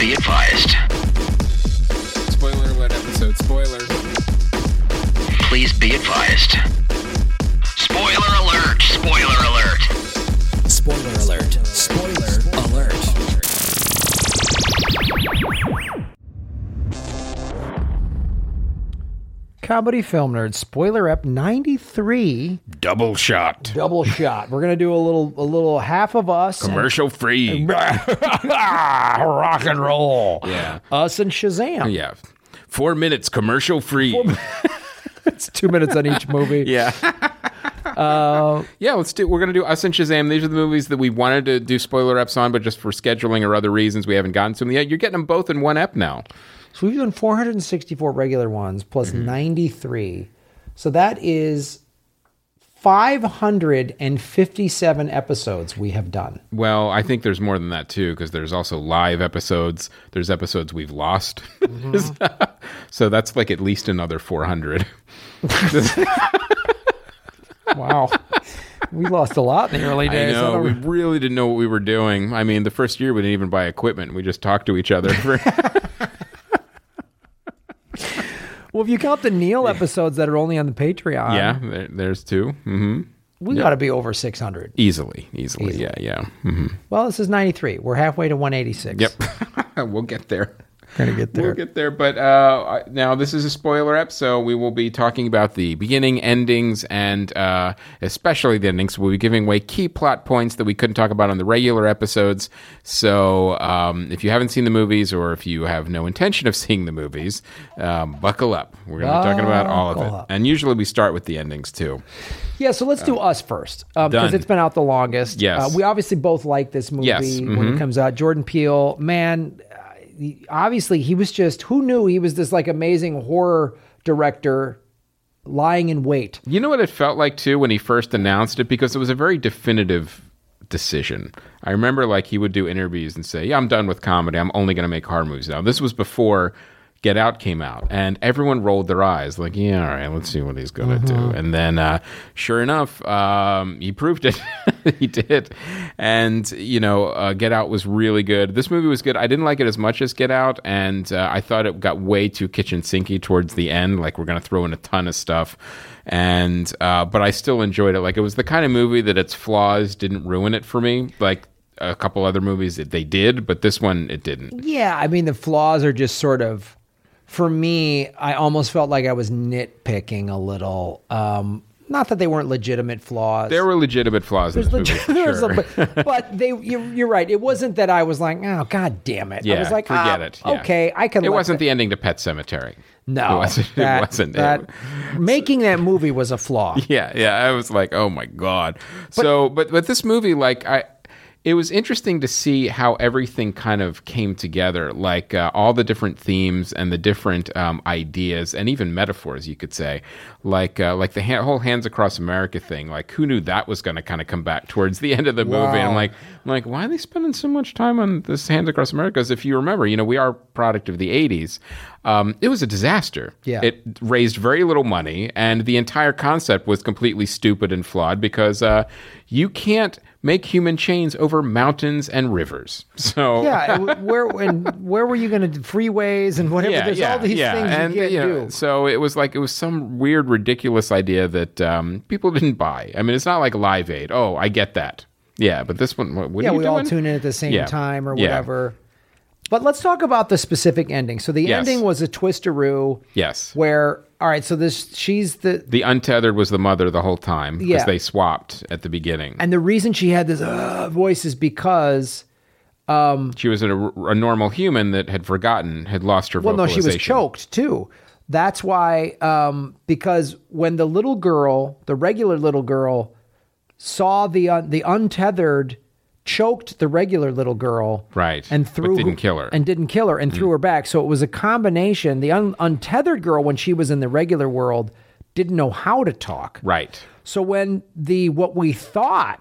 be advised. Spoiler alert episode. Spoiler. Please be advised. Spoiler alert! Spoiler alert! Spoiler alert. Spoiler alert. Comedy Film Nerds, Spoiler Ep 93, Double shot. double shot. We're gonna do a little half of us, Commercial free. rock and roll. Yeah. Us and Shazam. Yeah. 4 minutes commercial free. It's 2 minutes on each movie. Yeah. Yeah, we're going to do Us and Shazam. These are the movies that we wanted to do spoiler eps on, but just for scheduling or other reasons, we haven't gotten to them yet. You're getting them both in one ep now. So we've done 464 regular ones plus 93. So that is 557 episodes we have done. Well, I think there's more than that, too, because there's also live episodes. There's episodes we've lost. So that's like at least another 400. Wow. We lost a lot in the early days. I know. We really didn't know what we were doing. I mean, the first year we didn't even buy equipment. We just talked to each other. Well, if you count the Neil episodes that are only on the Patreon, Yeah, there's two. Mm-hmm. we got to be over 600. Easily. Yeah. Mm-hmm. Well, this is 93. We're halfway to 186. Yep. We'll get there. Going to get there. We'll get there. But now this is a spoiler ep, so we will be talking about the beginning, endings, and especially the endings. We'll be giving away key plot points that we couldn't talk about on the regular episodes. So if you haven't seen the movies, or if you have no intention of seeing the movies, buckle up. We're going to be talking about all of it. And usually we start with the endings, too. Yeah, so let's do Us first, because it's been out the longest. Yes. We obviously both like this movie when it comes out. Jordan Peele, man, obviously he was just, who knew he was this like amazing horror director lying in wait. You know what it felt like, too, when he first announced it? Because it was a very definitive decision. I remember like he would do interviews and say, yeah, I'm done with comedy. I'm only going to make horror movies now. This was before Get Out came out, and everyone rolled their eyes like, yeah, all right, let's see what he's going to do. And then sure enough, he proved it. He did. And, Get Out was really good. This movie was good. I didn't like it as much as Get Out, and I thought it got way too kitchen sinky towards the end, like we're going to throw in a ton of stuff. And but I still enjoyed it. Like, it was the kind of movie that its flaws didn't ruin it for me. Like a couple other movies that they did, but this one, it didn't. Yeah, I mean, the flaws are just sort of, for me, I almost felt like I was nitpicking a little. Not that they weren't legitimate flaws. There were legitimate flaws in this movie, for sure. but you're right. It wasn't that I was like, oh, God damn it. Yeah, I was like, forget it. Yeah. Okay, I can. It wasn't the ending to Pet Sematary. No, it wasn't. Making that movie was a flaw. Yeah. I was like, oh my God. But this movie, it was interesting to see how everything kind of came together, like all the different themes and the different ideas and even metaphors, you could say, like the whole Hands Across America thing. Like, who knew that was going to kind of come back towards the end of the movie? And I'm like, why are they spending so much time on this Hands Across America? Because if you remember, we are a product of the 80s. It was a disaster. Yeah. It raised very little money, and the entire concept was completely stupid and flawed because you can't make human chains over mountains and rivers. So yeah, where were you going to do freeways and whatever? There's all these things you can't do. So it was some weird, ridiculous idea that people didn't buy. I mean, it's not like Live Aid. Oh, I get that. Yeah, but this one, what are you doing? We all tune in at the same time or whatever. But let's talk about the specific ending. So the ending was a twisteroo. Yes. Where, all right, so she's the untethered was the mother the whole time because they swapped at the beginning. And the reason she had this voice is because she was a normal human that had lost her vocalization. Well, no, she was choked too. That's why, because when the little girl, the regular little girl, saw the untethered, choked the regular little girl, right, and but didn't kill her, and threw her back. So it was a combination. The untethered girl, when she was in the regular world, didn't know how to talk, right. So when what we thought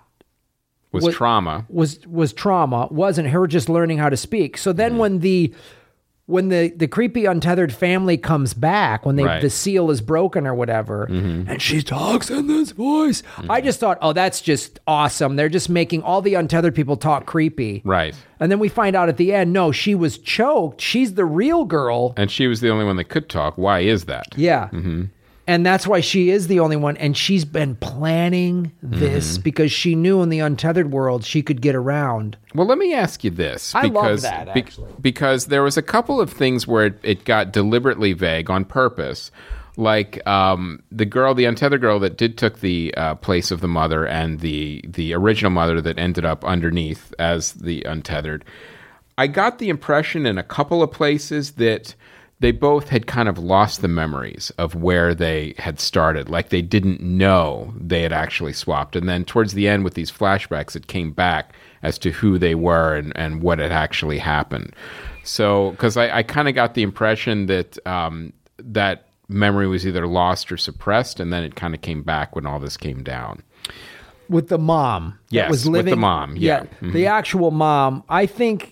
was trauma wasn't her just learning how to speak. So then when the when the creepy untethered family comes back, when Right. the seal is broken or whatever, and she talks in this voice, I just thought, oh, that's just awesome. They're just making all the untethered people talk creepy. Right. And then we find out at the end, no, she was choked. She's the real girl. And she was the only one that could talk. Why is that? Yeah. And that's why she is the only one. And she's been planning this because she knew in the untethered world she could get around. Well, let me ask you this. I love that, actually. Because there was a couple of things where it got deliberately vague on purpose. Like the girl, the untethered girl that took the place of the mother, and the original mother that ended up underneath as the untethered. I got the impression in a couple of places that they both had kind of lost the memories of where they had started. Like they didn't know they had actually swapped. And then towards the end with these flashbacks, it came back as to who they were and what had actually happened. So, because I kind of got the impression that that memory was either lost or suppressed, and then it kind of came back when all this came down. With the mom. that Yes, was with living, the mom, yeah. The actual mom, I think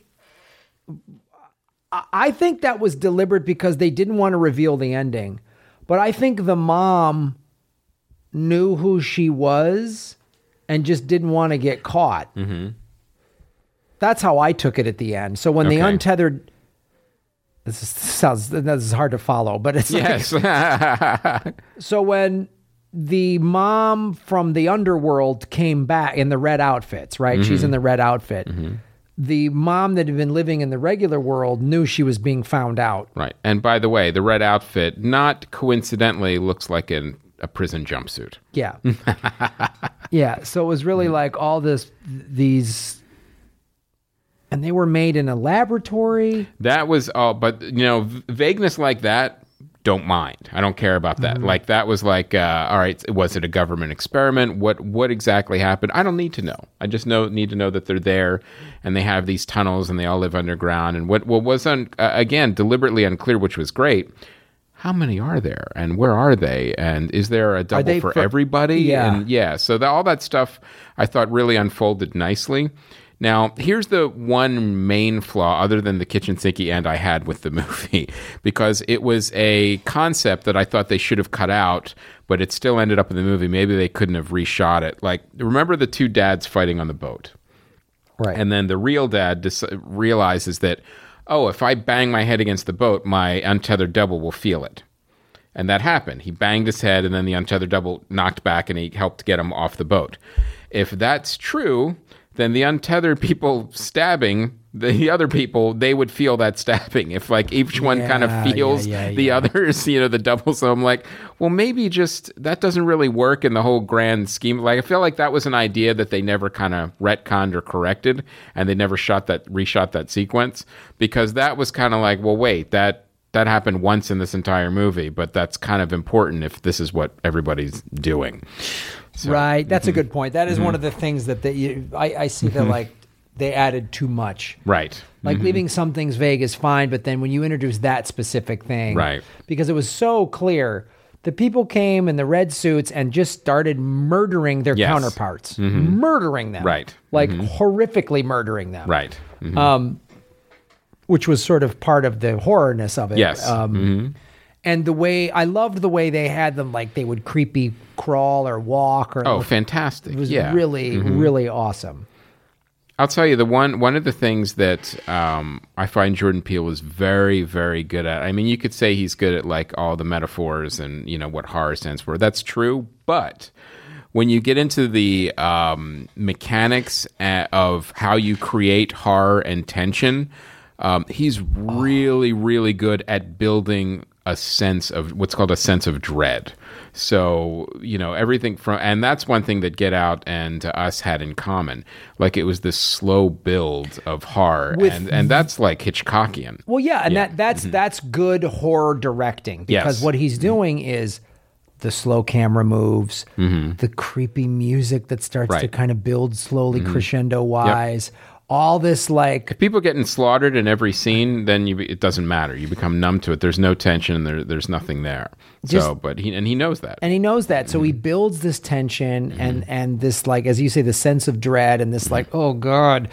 that was deliberate because they didn't want to reveal the ending. But I think the mom knew who she was and just didn't want to get caught. That's how I took it at the end. So when the Okay. untethered, this is hard to follow, but it's Yes. so when the mom from the underworld came back in the red outfits, right? She's in the red outfit. The mom that had been living in the regular world knew she was being found out. Right. And by the way, the red outfit, not coincidentally, looks like a prison jumpsuit. Yeah. Yeah. So it was really like all these, and they were made in a laboratory. That was all, but vagueness like that, don't mind. I don't care about that. Like that was like, all right, was it a government experiment? What exactly happened? I don't need to know. I just need to know that they're there, and they have these tunnels, and they all live underground. And what was again deliberately unclear, which was great. How many are there, and where are they, and is there a double for everybody? Yeah. And yeah. So all that stuff I thought really unfolded nicely. Now, here's the one main flaw, other than the kitchen sinky end I had with the movie, because it was a concept that I thought they should have cut out, but it still ended up in the movie. Maybe they couldn't have reshot it. Like, remember the two dads fighting on the boat? Right. And then the real dad realizes that, oh, if I bang my head against the boat, my untethered double will feel it. And that happened. He banged his head, and then the untethered double knocked back, and he helped get him off the boat. If that's true, then the untethered people stabbing the other people, they would feel that stabbing. If like each one kind of feels the others, the double. So I'm like, well, maybe just that doesn't really work in the whole grand scheme. Like I feel like that was an idea that they never kind of retconned or corrected, and they never reshot that sequence, because that was kind of like, well, wait, that happened once in this entire movie, but that's kind of important if this is what everybody's doing. So, right. That's a good point. That is one of the things that I see that like they added too much. Right. Like leaving some things vague is fine, but then when you introduce that specific thing, Right. because it was so clear, the people came in the red suits and just started murdering their counterparts, murdering them, Right. Like horrifically murdering them, Right. which was sort of part of the horrorness of it. Yes. And I loved the way they had them, like they would creepy crawl or walk, or Oh, fantastic. it was yeah. really, really awesome. I'll tell you, one of the things that I find Jordan Peele is very, very good at. I mean, you could say he's good at like all the metaphors and what horror stands for. That's true, but when you get into the mechanics of how you create horror and tension, he's really, really good at building a sense of what's called a sense of dread. So, everything and that's one thing that Get Out and Us had in common. Like it was this slow build of horror, and that's like Hitchcockian. Well, yeah, and that's good horror directing, because Yes. what he's doing is the slow camera moves, the creepy music that starts to Right. kind of build slowly crescendo wise. All this like If people getting slaughtered in every scene, then it doesn't matter. You become numb to it. There's no tension. There's nothing there. But he knows that. and he knows that, so he builds this tension and this, like, as you say, the sense of dread, and this like, oh god,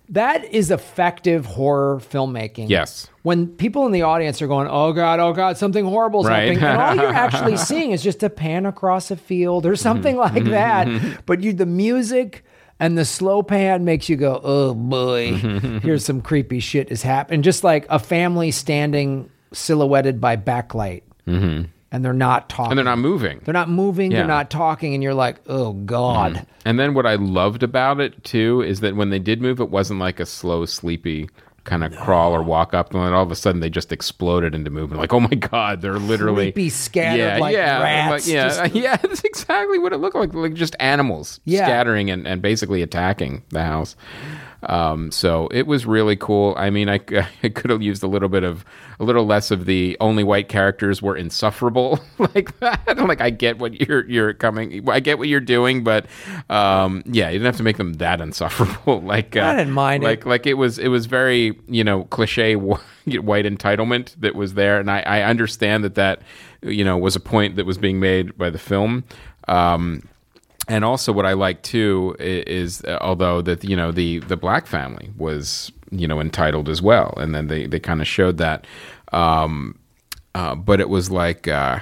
That is effective horror filmmaking. Yes. When people in the audience are going, oh God, something horrible's Right. happening. And all you're actually seeing is just a pan across a field or something like that. But the music and the slow pan makes you go, oh boy, here's some creepy shit is happening. Just like a family standing silhouetted by backlight. And they're not talking. And they're not moving. They're not moving. Yeah. They're not talking. And you're like, oh God. And then what I loved about it too is that when they did move, it wasn't like a slow, sleepy kind of crawl or walk up, and then all of a sudden they just exploded into movement. Like, oh my God, they're literally Creepy, scattered like rats. Yeah, that's exactly what it looked like just animals scattering and basically attacking the house. So it was really cool. I mean, I could have used a little less of the only white characters were insufferable like that. Like, I get what I get what you're doing, but you didn't have to make them that insufferable. Like, I didn't mind it. Like it was very cliche white entitlement that was there, and I understand that was a point that was being made by the film. And also, what I like too is although that the black family was entitled as well, and then they kind of showed that, but it was like okay,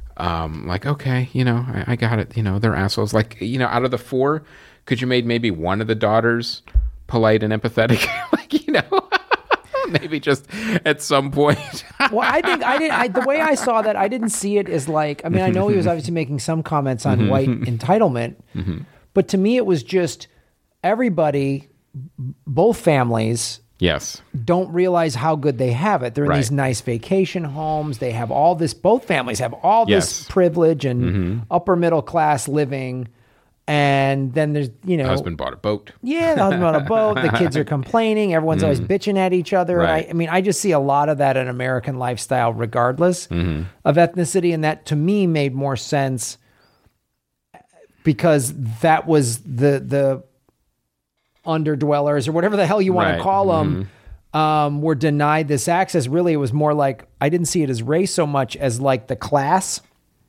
I got it. They're assholes. Like out of the 4, could you made maybe one of the daughters polite and empathetic? Maybe just at some point. Well, I think the way I saw that, I didn't see it as like, I mean, I know he was obviously making some comments on white entitlement, but to me it was just everybody, both families, Yes. don't realize how good they have it. They're in these nice vacation homes. They have all this, both families have all this privilege and upper middle class living. And then there's, husband bought a boat. Yeah, the husband bought a boat. The kids are complaining. Everyone's always bitching at each other. Right. And I just see a lot of that in American lifestyle, regardless of ethnicity. And that, to me, made more sense because that was the underdwellers or whatever the hell you want to call them were denied this access. Really, it was more like, I didn't see it as race so much as like the class.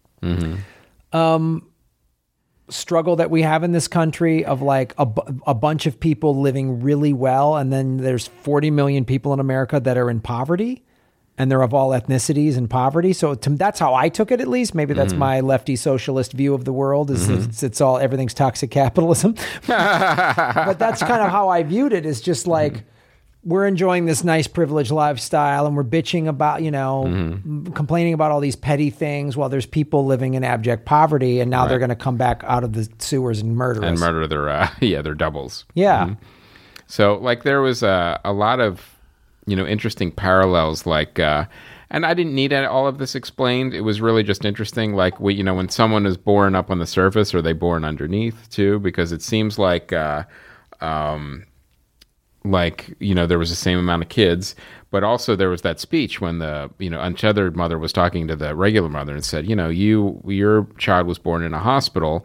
Struggle that we have in this country of like a bunch of people living really well, and then there's 40 million people in America that are in poverty, and they're of all ethnicities in poverty. So that's how I took it, at least. Maybe that's my lefty socialist view of the world. Is it's all, everything's toxic capitalism. But that's kind of how I viewed it. Is just like we're enjoying this nice privileged lifestyle, and we're bitching about, complaining about all these petty things while there's people living in abject poverty, and now they're going to come back out of the sewers and murder us. And murder their doubles. Yeah. So like there was a lot of, interesting parallels, like, and I didn't need all of this explained. It was really just interesting. Like when someone is born up on the surface, are they born underneath too? Because it seems like, there was the same amount of kids, but also there was that speech when the, untethered mother was talking to the regular mother and said, your child was born in a hospital,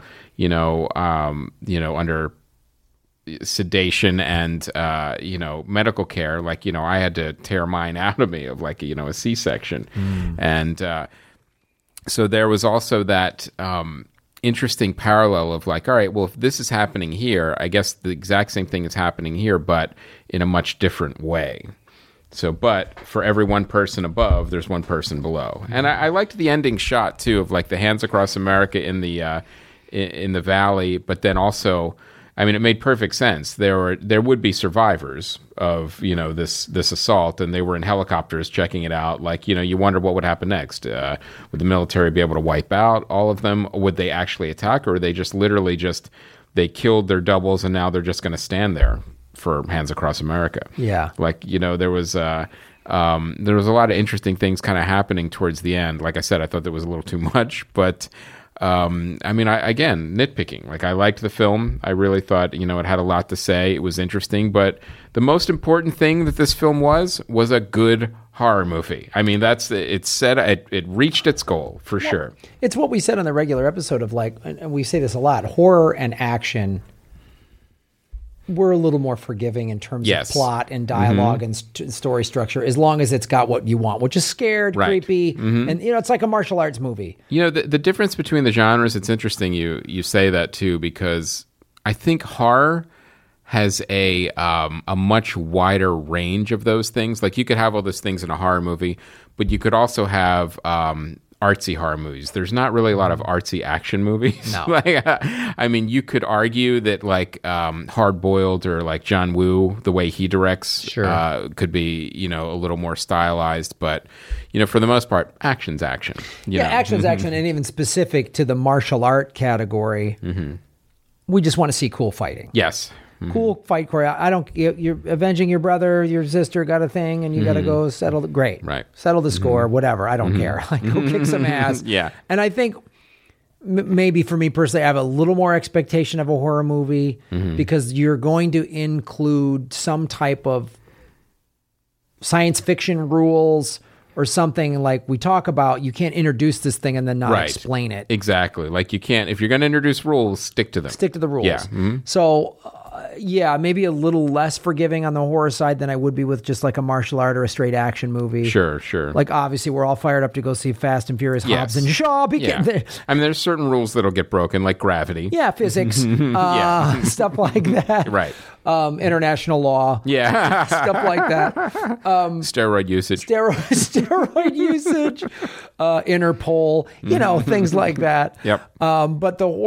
under sedation and, medical care. Like, I had to tear mine out of me of like, a C-section. And, so there was also that, interesting parallel of like, all right, well, if this is happening here, I guess the exact same thing is happening here, but in a much different way. So, but for every one person above, there's one person below. And I liked the ending shot too of like the hands across America in the valley, but then also, it made perfect sense. There would be survivors of, this assault, and they were in helicopters checking it out. Like, you wonder what would happen next. Would the military be able to wipe out all of them? Or would they actually attack, or were they just literally they killed their doubles and now they're just going to stand there for Hands Across America? Yeah. Like, there was a lot of interesting things kind of happening towards the end. Like I said, I thought there was a little too much, but again, nitpicking. Like, I liked the film. I really thought, it had a lot to say. It was interesting, but the most important thing that this film was a good horror movie. It reached its goal for sure. It's what we said on the regular episode of like, and we say this a lot, horror and action. We're a little more forgiving in terms of plot and dialogue and story structure, as long as it's got what you want, which is scared, creepy, and it's like a martial arts movie. The difference between the genres, it's interesting you say that too, because I think horror has a much wider range of those things. Like you could have all those things in a horror movie, but you could also have artsy horror movies. There's not really a lot of artsy action movies. No. Like, I mean, you could argue that like Hard Boiled or like John Woo, the way he directs, could be, you know, a little more stylized, but you know, for the most part, action's action. You know? Action's action, and even specific to the martial art category. We just want to see cool fighting. Yes. Cool fight choreo. I don't. You're avenging your brother, your sister got a thing, and you got to go settle. Great, Right. Settle the score, whatever. I don't care. Like, go kick some ass. Yeah. And I think maybe for me personally, I have a little more expectation of a horror movie because you're going to include some type of science fiction rules or something like we talk about. You can't introduce this thing and then not explain it. Exactly. Like you can't, if you're going to introduce rules, stick to them. Stick to the rules. Yeah. So, yeah, maybe a little less forgiving on the horror side than I would be with just like a martial art or a straight action movie. Sure. Like, obviously, we're all fired up to go see Fast and Furious, Hobbs and Shaw. Yeah. I mean, there's certain rules that'll get broken, like gravity. Yeah, physics, stuff like that. Right. International law. Yeah. Stuff like that. Steroid usage. Steroid usage. Interpol. You know, things like that. Yep. But the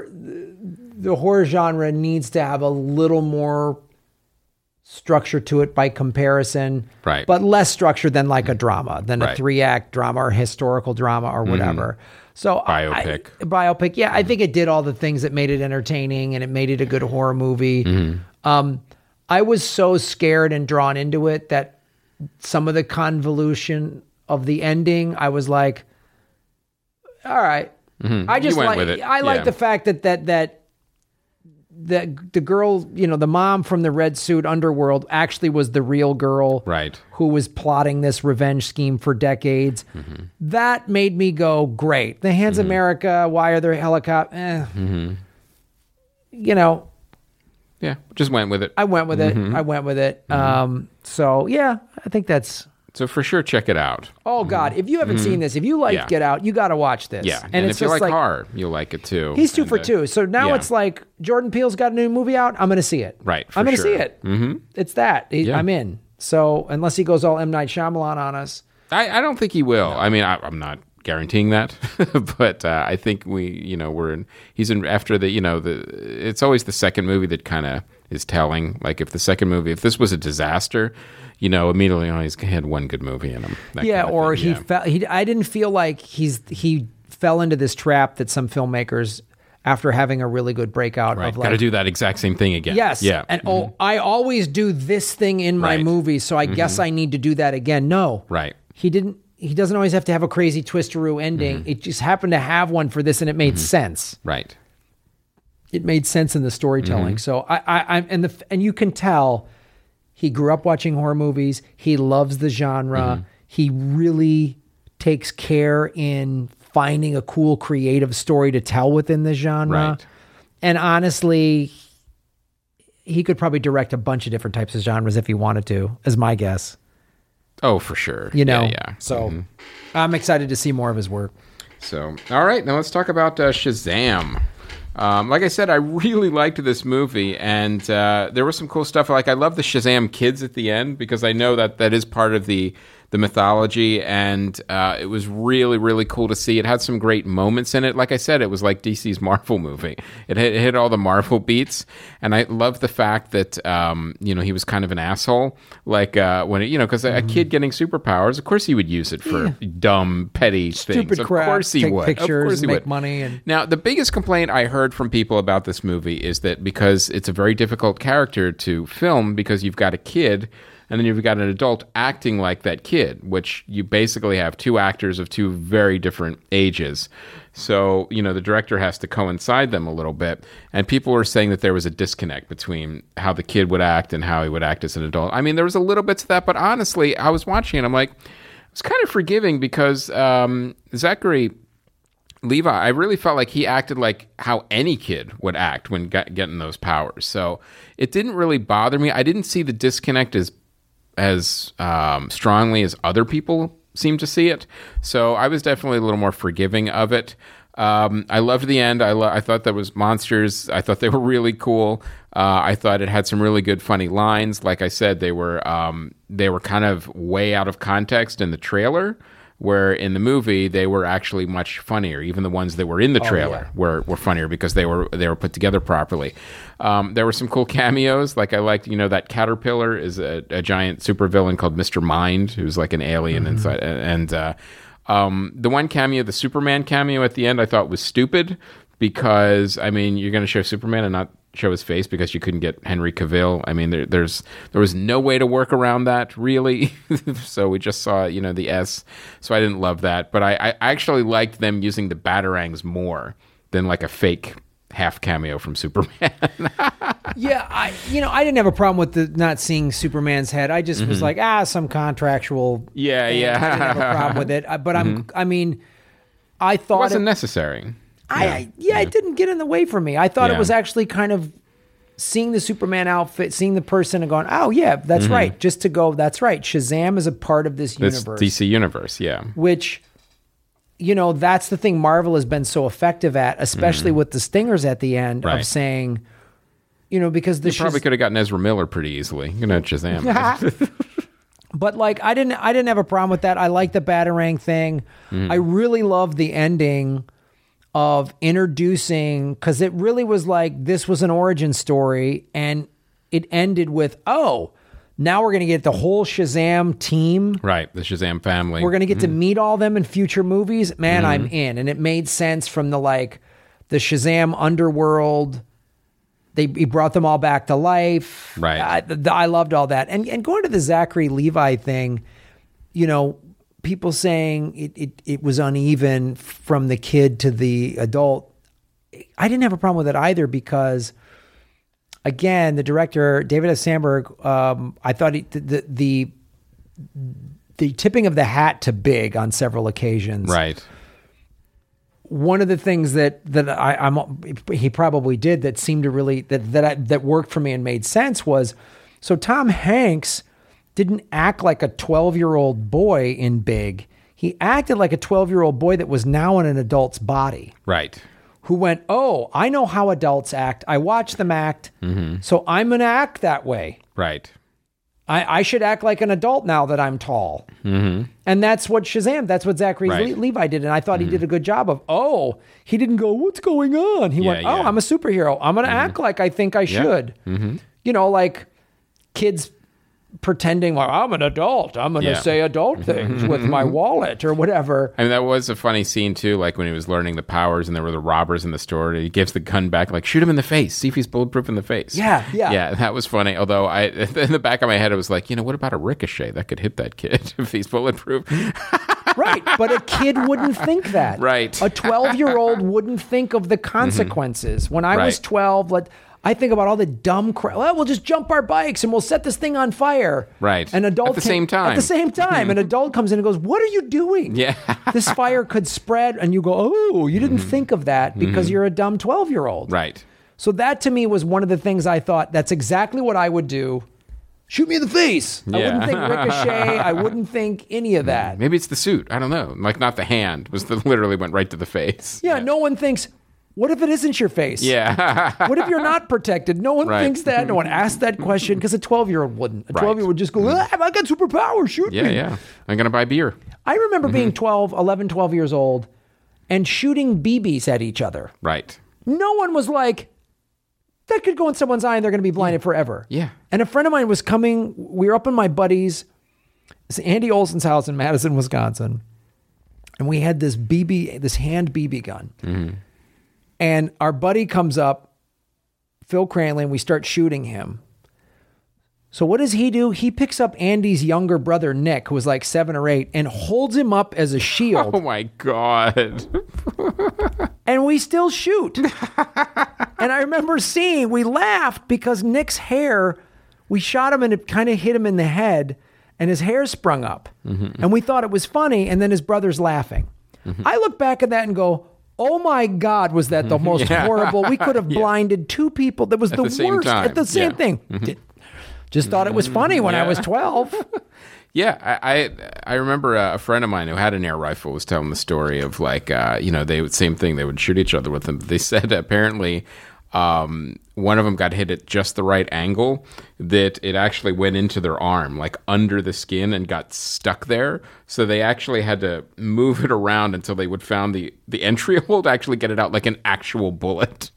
horror genre needs to have a little more structure to it by comparison, Right. but less structure than like a drama, than a Right. 3-act drama or historical drama or whatever. So Biopic. Yeah, I think it did all the things that made it entertaining and it made it a good horror movie. I was so scared and drawn into it that some of the convolution of the ending, I was like, all right. I just You went like with it. I like Yeah. the fact that the girl, you know, the mom from the red suit underworld actually was the real girl, Right. who was plotting this revenge scheme for decades. That made me go, great. The Hands America, why are there helicopters? You know, Yeah. Just went with it. I went with it. So yeah, I think that's. So for sure, check it out. Oh God! If you haven't seen this, if you like Yeah. Get Out, you got to watch this. Yeah. and if it's you just like horror, you'll like it too. He's 2 And, for 2. So now yeah. it's like Jordan Peele's got a new movie out. I'm going to see it. Right, for I'm going to sure. see it. It's that. Yeah. I'm in. So unless he goes all M. Night Shyamalan on us. I don't think he will. I mean, I'm not guaranteeing that, but I think he's in after it's always the second movie that kind of is telling. Like if this was a disaster, immediately he's had one good movie in him. I didn't feel like he fell into this trap that some filmmakers, after having a really good breakout, Right, of got to do that exact same thing again. Yes. Yeah. And I always do this thing in my Right. movie, so I guess I need to do that again. No. Right. He doesn't always have to have a crazy twisteroo ending. It just happened to have one for this, and it made sense. Right. It made sense in the storytelling. So and you can tell he grew up watching horror movies. He loves the genre. He really takes care in finding a cool, creative story to tell within the genre. Right. And honestly, he could probably direct a bunch of different types of genres if he wanted to, is my guess. Oh, for sure. Yeah. Mm-hmm. So I'm excited to see more of his work. So, all right, now let's talk about Shazam. Like I said, I really liked this movie, and there was some cool stuff. Like I love the Shazam kids at the end because I know that is part of the mythology, and it was really, really cool to see. It had some great moments in it. Like I said, it was like DC's Marvel movie. It hit all the Marvel beats, and I love the fact that he was kind of an asshole. Like when because a kid getting superpowers, of course he would use it for dumb, petty Stupid things. Of crap. course he Take would. pictures, Of course he make would. money, and Now, the biggest complaint I heard from people about this movie is that because it's a very difficult character to film because you've got a kid and then you've got an adult acting like that kid, which you basically have two actors of two very different ages. So, the director has to coincide them a little bit. And people were saying that there was a disconnect between how the kid would act and how he would act as an adult. I mean, there was a little bit to that, but honestly, I was watching it, I'm like, it's kind of forgiving because Zachary Levi, I really felt like he acted like how any kid would act when getting those powers. So it didn't really bother me. I didn't see the disconnect as strongly as other people seem to see it. So I was definitely a little more forgiving of it. I loved the end. I thought that was monsters. I thought they were really cool. I thought it had some really good, funny lines. Like I said, they were kind of way out of context in the trailer, where in the movie they were actually much funnier. Even the ones that were in the trailer were funnier because they were put together properly. There were some cool cameos. Like I liked, that Caterpillar is a giant supervillain called Mr. Mind, who's like an alien inside. And the one cameo, the Superman cameo at the end, I thought was stupid because, I mean, you're going to show Superman and not show his face because you couldn't get Henry Cavill. I mean, there was no way to work around that, really. So we just saw, the S. So I didn't love that. But I actually liked them using the Batarangs more than like a fake half cameo from Superman. Yeah, I didn't have a problem with not seeing Superman's head. I just was like, some contractual. Yeah. I didn't have a problem with it. But I thought it wasn't necessary. It didn't get in the way for me. I thought it was actually kind of seeing the Superman outfit, seeing the person and going, oh yeah, that's right. Just to go, that's right. Shazam is a part of this universe. DC universe, yeah. Which, that's the thing Marvel has been so effective at, especially with the stingers at the end of saying, because you probably could have gotten Ezra Miller pretty easily. You know, Shazam. But like, I didn't have a problem with that. I like the Batarang thing. I really loved the ending of introducing, because it really was like this was an origin story, and it ended with, now we're going to get the whole Shazam team. Right, the Shazam family. We're going to get to meet all them in future movies. Man, I'm in. And it made sense from the Shazam underworld. He brought them all back to life. Right. I loved all that. And going to the Zachary Levi thing, people saying it was uneven from the kid to the adult. I didn't have a problem with it either because, again, the director, David S. Sandberg, I thought the tipping of the hat to big on several occasions. Right. One of the things that he probably did that seemed to really that worked for me and made sense was, so Tom Hanks didn't act like a 12-year-old boy in Big. He acted like a 12-year-old boy that was now in an adult's body. Right. Who went, I know how adults act. I watch them act, so I'm going to act that way. Right. I should act like an adult now that I'm tall. And that's what Zachary Levi did. And I thought he did a good job of, he didn't go, what's going on? He went, I'm a superhero. I'm going to act like I think I should. Like kids pretending like I'm an adult. I'm going to say adult things with my wallet or whatever. I mean, that was a funny scene too. Like when he was learning the powers and there were the robbers in the store, he gives the gun back, like shoot him in the face, see if he's bulletproof in the face. Yeah. That was funny. Although in the back of my head, I was like, what about a ricochet that could hit that kid if he's bulletproof? Right, but a kid wouldn't think that. Right. A 12-year-old wouldn't think of the consequences. When I was 12, I think about all the dumb crap. Well, we'll just jump our bikes and we'll set this thing on fire. Right. An adult at the same time, an adult comes in and goes, "What are you doing? Yeah. This fire could spread." And you go, "Oh, you didn't think of that because you're a dumb 12-year-old." Right. So that to me was one of the things I thought that's exactly what I would do. Shoot me in the face. I wouldn't think ricochet. I wouldn't think any of that. Maybe it's the suit. I don't know. Like not the hand. Literally went right to the face. Yeah. No one thinks, what if it isn't your face? Yeah. What if you're not protected? No one thinks that. No one asks that question because a 12-year-old wouldn't. A 12-year-old would just go, I got superpowers. Shoot me. Yeah. I'm going to buy beer. I remember being 12 years old and shooting BBs at each other. Right. No one was like, that could go in someone's eye and they're going to be blinded forever. Yeah. And a friend of mine was coming. We were up in my buddy's, Andy Olson's house in Madison, Wisconsin. And we had this hand BB gun. And our buddy comes up, Phil Cranley, and we start shooting him. So what does he do? He picks up Andy's younger brother, Nick, who was like 7 or 8, and holds him up as a shield. Oh, my God. And we still shoot. And I remember we laughed because Nick's hair, we shot him and it kind of hit him in the head, and his hair sprung up. And we thought it was funny, and then his brother's laughing. I look back at that and go, oh my God, was that the most horrible? We could have blinded 2 people. That was the worst. At the same thing. Just thought it was funny when I was 12. Yeah, I remember a friend of mine who had an air rifle was telling the story of like they would same thing, they would shoot each other with them. They said apparently one of them got hit at just the right angle that it actually went into their arm, like under the skin, and got stuck there. So they actually had to move it around until they would found the entry hole to actually get it out like an actual bullet.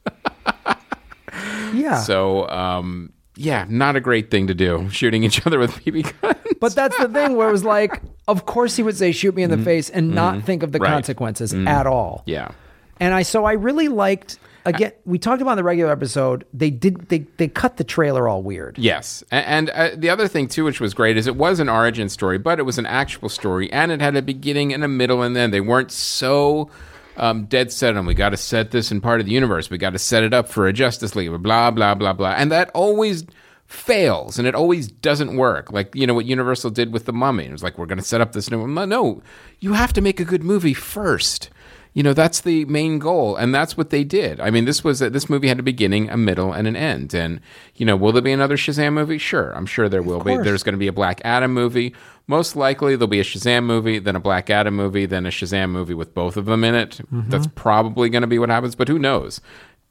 Yeah. So, yeah, not a great thing to do, shooting each other with BB guns. But that's the thing where it was like, of course he would say, shoot me in the face and not think of the Right. consequences at all. Yeah. And I really liked, again, we talked about in the regular episode, they cut the trailer all weird. Yes. And the other thing, too, which was great, is it was an origin story, but it was an actual story, and it had a beginning and a middle and end. They weren't so dead set on, we got to set this in part of the universe. We got to set it up for a Justice League, blah, blah, blah, blah. And that always fails, and it always doesn't work. Like, what Universal did with The Mummy. It was like, we're going to set up this new one. No, you have to make a good movie first. That's the main goal, and that's what they did. I mean, this movie had a beginning, a middle, and an end. And, will there be another Shazam movie? Sure. I'm sure there will be. There's going to be a Black Adam movie. Most likely there'll be a Shazam movie, then a Black Adam movie, then a Shazam movie with both of them in it. Mm-hmm. That's probably going to be what happens, but who knows?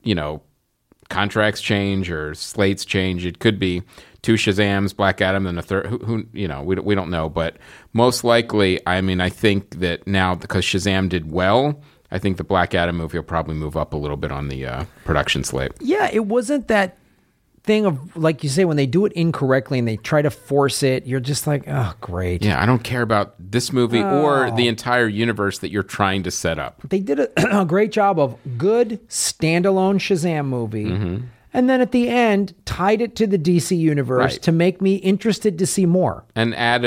Contracts change or slates change. It could be 2 Shazams, Black Adam, then a third. We don't know. But most likely, I mean, I think that now because Shazam did well, I think the Black Adam movie will probably move up a little bit on the production slate. Yeah, it wasn't that thing of, like you say, when they do it incorrectly and they try to force it, you're just like, oh, great. Yeah, I don't care about this movie or the entire universe that you're trying to set up. They did a great job of good standalone Shazam movie. Mm-hmm. And then at the end, tied it to the DC universe to make me interested to see more. And add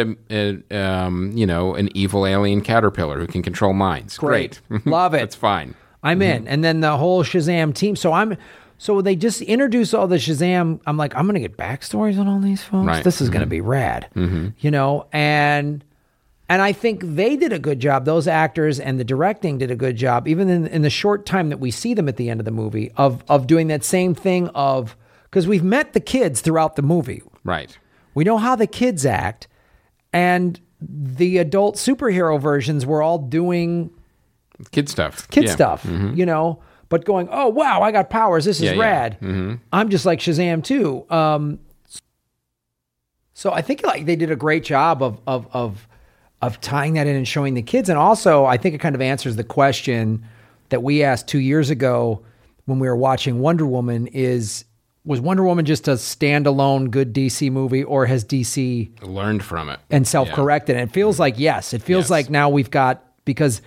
an evil alien caterpillar who can control minds. Great. Love it. That's fine. I'm in. And then the whole Shazam team. So they just introduce all the Shazam. I'm like, I'm going to get backstories on all these folks. Right. This is going to be rad. And I think they did a good job. Those actors and the directing did a good job, even in the short time that we see them at the end of the movie, of doing that same thing of, because we've met the kids throughout the movie. Right. We know how the kids act, and the adult superhero versions were all doing kid stuff. But going, oh, wow, I got powers. This is rad. Yeah. Mm-hmm. I'm just like Shazam too. So I think like they did a great job of tying that in and showing the kids. And also, I think it kind of answers the question that we asked 2 years ago when we were watching Wonder Woman was Wonder Woman just a standalone good DC movie, or has DC learned from it and self-corrected? And it feels like, yes. It feels like now we've got, because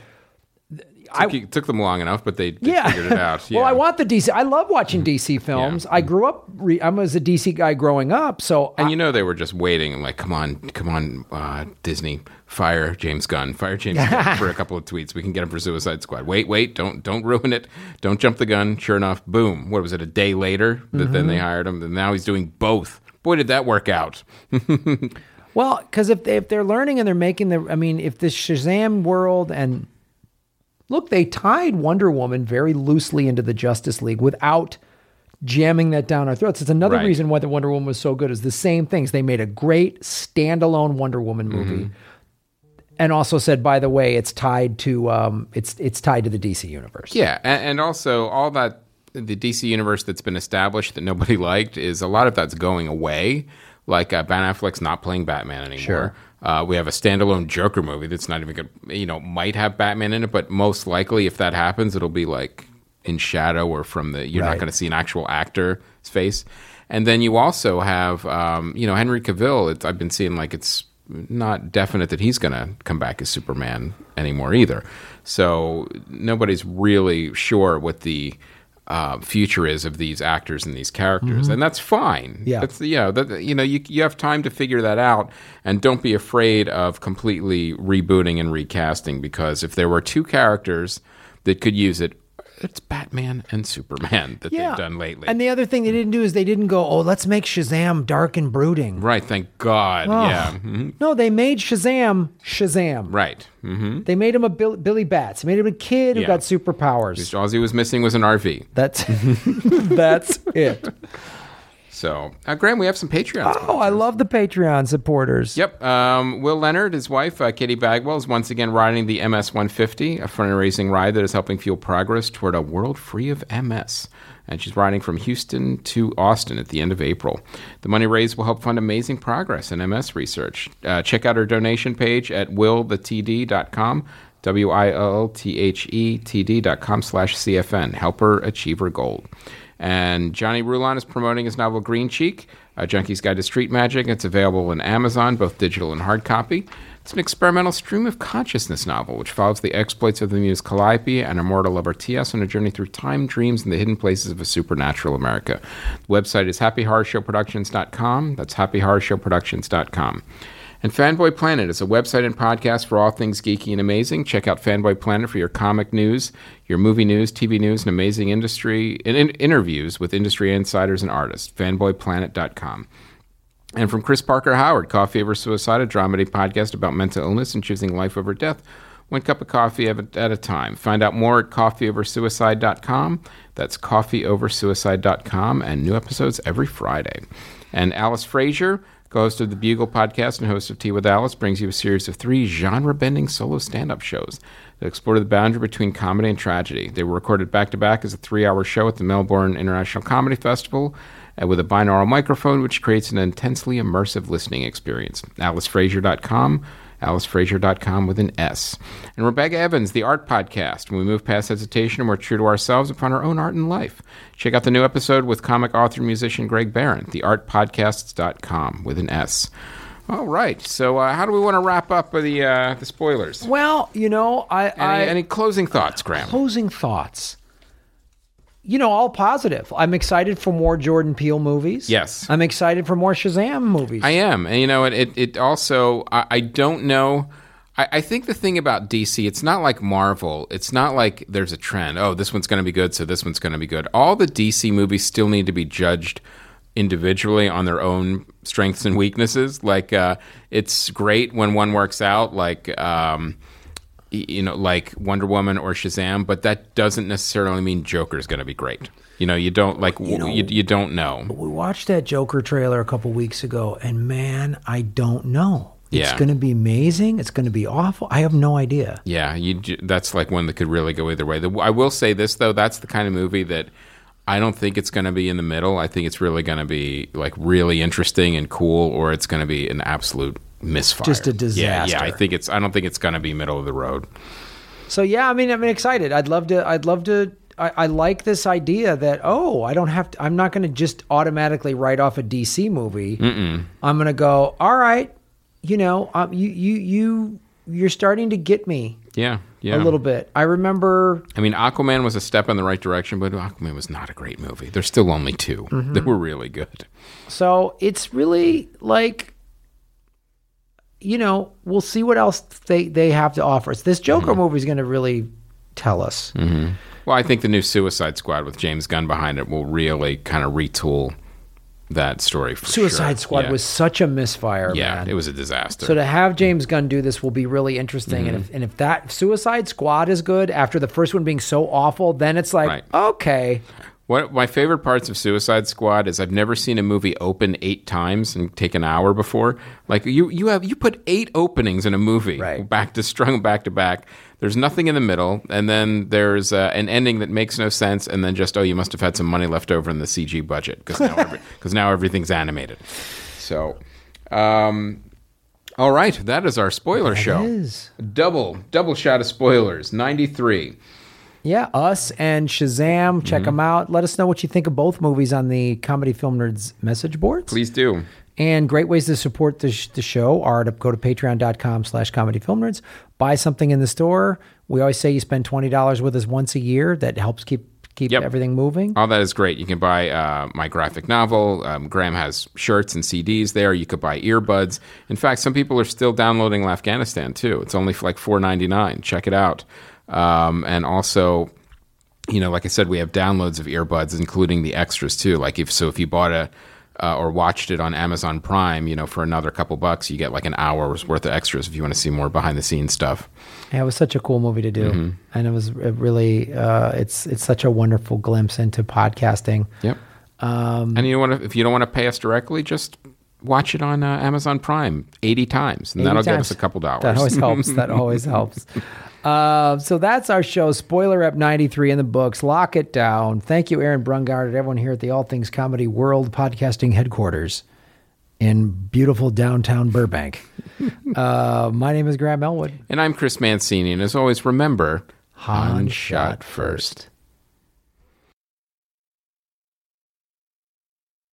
it took them long enough, but they figured it out. Yeah. Well, I want the DC. I love watching DC films. Yeah. I grew up, I was a DC guy growing up. So and they were just waiting and like, come on, Disney, fire James Gunn for a couple of tweets. We can get him for Suicide Squad. Wait, don't ruin it. Don't jump the gun. Sure enough, boom. What was it, a day later that then they hired him? And now he's doing both. Boy, did that work out. Well, because if they're learning and they're making if the Shazam world and... Look, they tied Wonder Woman very loosely into the Justice League without jamming that down our throats. It's another reason why the Wonder Woman was so good, is the same things. They made a great standalone Wonder Woman movie, and also said, by the way, it's tied to it's tied to the DC universe. Yeah, and also all that the DC universe that's been established that nobody liked, is a lot of that's going away. Like Ben Affleck's not playing Batman anymore. Sure. We have a standalone Joker movie that's not even good, might have Batman in it, but most likely if that happens, it'll be like in shadow or you're not going to see an actual actor's face. And then you also have, Henry Cavill. I've been seeing like it's not definite that he's going to come back as Superman anymore either. So nobody's really sure what the future is of these actors and these characters, and that's fine. Yeah, that's you have time to figure that out, and don't be afraid of completely rebooting and recasting, because if there were 2 characters that could use it, it's Batman and Superman that they've done lately. And the other thing they didn't do is they didn't go, oh, let's make Shazam dark and brooding. Right, thank God. Oh. Yeah. Mm-hmm. No, they made Shazam. Right. Mm-hmm. They made him a Billy Bats. They made him a kid who got superpowers. All he was missing was an RV. That's it. So, Graham, we have some Patreons. Oh, I love the Patreon supporters. Yep. Will Leonard, his wife, Katie Bagwell, is once again riding the MS 150, a fundraising ride that is helping fuel progress toward a world free of MS. And she's riding from Houston to Austin at the end of April. The money raised will help fund amazing progress in MS research. Check out her donation page at willthetd.com, WILLTHETD.com/CFN. Help her achieve her goal. And Johnny Rulon is promoting his novel Green Cheek, A Junkie's Guide to Street Magic. It's available on Amazon, both digital and hard copy. It's an experimental stream of consciousness novel, which follows the exploits of the muse Calliope and immortal lover T.S. on a journey through time, dreams, and the hidden places of a supernatural America. The website is happyhorrorshowproductions.com. That's happyhorrorshowproductions.com. And Fanboy Planet is a website and podcast for all things geeky and amazing. Check out Fanboy Planet for your comic news, your movie news, TV news, and amazing industry and interviews with industry insiders and artists. Fanboyplanet.com. And from Chris Parker Howard, Coffee Over Suicide, a dramedy podcast about mental illness and choosing life over death, one cup of coffee at a time. Find out more at coffeeoversuicide.com. That's coffeeoversuicide.com, and new episodes every Friday. And Alice Frazier, co-host of the Bugle podcast and host of Tea with Alice, brings you a series of 3 genre-bending solo stand-up shows that explore the boundary between comedy and tragedy. They were recorded back-to-back as a 3-hour show at the Melbourne International Comedy Festival with a binaural microphone, which creates an intensely immersive listening experience. AliceFrazier.com, AliceFrazier.com with an S. And Rebecca Evans, the Art Podcast. When we move past hesitation and we're true to ourselves upon our own art and life. Check out the new episode with comic author and musician Greg Barron, theartpodcasts.com with an S. All right. So how do we want to wrap up the spoilers? Well, Any closing thoughts, Graham? Closing thoughts. All positive. I'm excited for more Jordan Peele movies. Yes. I'm excited for more Shazam movies. I am. And, it also, I don't know. I think the thing about DC, it's not like Marvel. It's not like there's a trend. Oh, this one's going to be good, so this one's going to be good. All the DC movies still need to be judged individually on their own strengths and weaknesses. Like, it's great when one works out, like Wonder Woman or Shazam, but that doesn't necessarily mean Joker's going to be great. You don't you don't know. We watched that Joker trailer a couple weeks ago, and man, I don't know. It's going to be amazing. It's going to be awful. I have no idea. Yeah, that's like one that could really go either way. I will say this though: that's the kind of movie that I don't think it's going to be in the middle. I think it's really going to be like really interesting and cool, or it's going to be an absolute misfire. Just a disaster. Yeah. I don't think it's going to be middle of the road. So yeah, I'm excited. I'd love to. I like this idea that I'm not going to just automatically write off a DC movie. I'm going to go. All right, you're starting to get me. Yeah. A little bit. I remember. I mean, Aquaman was a step in the right direction, but Aquaman was not a great movie. There's still only 2 that were really good. So it's really like, we'll see what else they have to offer us. This Joker movie is going to really tell us. Well, I think the new Suicide Squad with James Gunn behind it will really kind of retool that story for Suicide Squad was such a misfire, man. It was a disaster. So to have James Gunn do this will be really interesting. And if that Suicide Squad is good after the first one being so awful, then it's like, okay. What my favorite parts of Suicide Squad is I've never seen a movie open 8 times and take an hour before. Like you put 8 openings in a movie, strung back to back. There's nothing in the middle, and then there's an ending that makes no sense, and then just you must have had some money left over in the CG budget because now everything's animated. So, all right, that is our spoiler show. Is. Double shot of spoilers. 93. Yeah, us and Shazam. Check them out. Let us know what you think of both movies on the Comedy Film Nerds message boards. Please do. And great ways to support the show are to go to patreon.com/comedyfilmnerds, buy something in the store. We always say you spend $20 with us once a year. That helps keep everything moving. All that is great. You can buy my graphic novel. Graham has shirts and CDs there. You could buy earbuds. In fact, some people are still downloading Afghanistan too. It's only for like $4.99. Check it out. And also, like I said, we have downloads of earbuds, including the extras too. Like if you bought or watched it on Amazon Prime, for another couple bucks, you get like an hour's worth of extras if you want to see more behind the scenes stuff. Yeah, it was such a cool movie to do. And it was really, it's such a wonderful glimpse into podcasting. Yep. And if you don't want to pay us directly, just watch it on Amazon Prime 80 times, and that'll get us a couple dollars. That always helps. That always helps. So that's our show. Spoiler Ep 93 in the books. Lock it down. Thank you, Aaron Brungard, and everyone here at the All Things Comedy World Podcasting Headquarters in beautiful downtown Burbank. My name is Graham Elwood. And I'm Chris Mancini. And as always, remember, Han shot first.